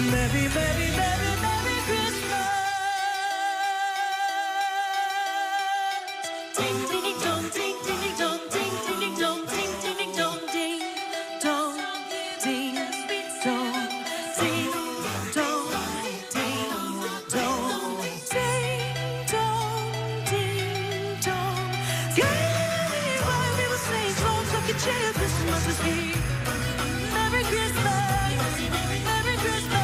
Merry, merry, merry, merry Christmas. Ding, ding, ding, dong, ding, ding, ding, dong, ding, ding, ding, dong, ding, ding, ding, dong, ding, dong, ding, dong, ding, dong, ding, dong, ding, dong, ding, dong. Gay, while we were sleigh songs like a cheer, Christmas is here. Merry Christmas, Merry Christmas.